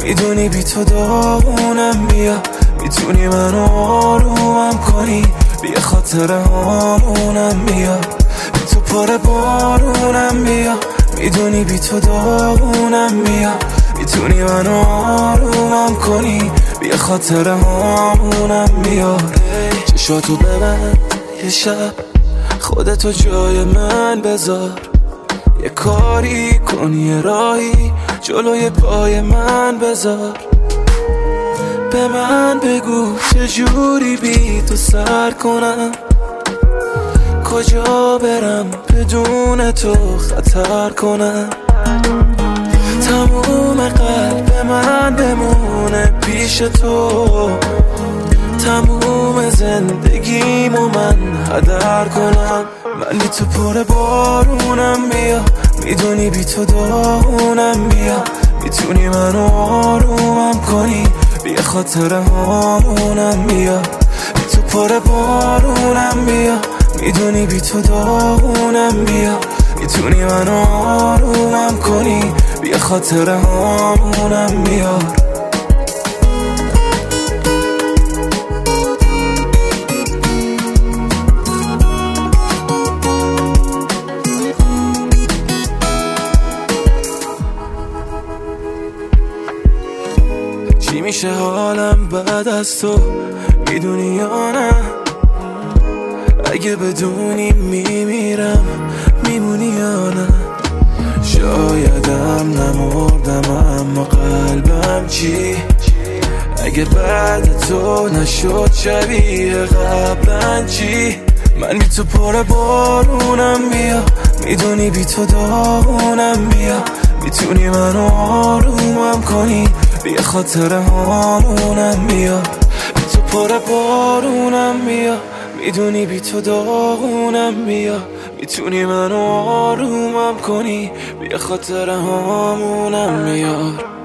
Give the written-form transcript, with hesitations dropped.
میدونی بی تو داغونم، بیا میتونی منو آرومم کنی، بیا خاطر همونم، بیا بی تو پر بارونم، بیا میدونی بی تو داغونم، بیا میتونی منو آرومم کنی، بیا خاطر همونم، بیا چشاتو ببند یه شب، خودتو جای من بذار، یه کاری کن، یه راهی جلوی پای من بذار، به من بگو چجوری بی تو سر کنم، کجا برم بدون تو خطر کنم، تموم قلب من بمونه پیش تو، تموم زندگیمو من هدر کنم، من بی تو پر بارونم، بیا میدونی بی تو داغونم، بیا میتونی منو آرومم کنی، بیا خاطر همونم، بیا بی تو پر بارونم، بیا میدونی بی تو داغونم، بیا میتونی منو آرومم کنی، بیا خاطر همونم، بیا چی میشه حالم بعد از تو، میدونی یا نه؟ اگه بدونی میمیرم، میمونی یا نه؟ شایدم نمردم اما قلبم چی؟ اگه بعد تو نشد شبیه قبلا چی؟ من بی تو پر بارونم، بیا میدونی بی تو داغونم، بیا میتونی منو آرومم کنی، بیا خاطر همونم، بیا بی تو پر بارونم، بیا میدونی بی تو داغونم، بیا میتونی منو آرومم کنی، بیا خاطر همونم، بیا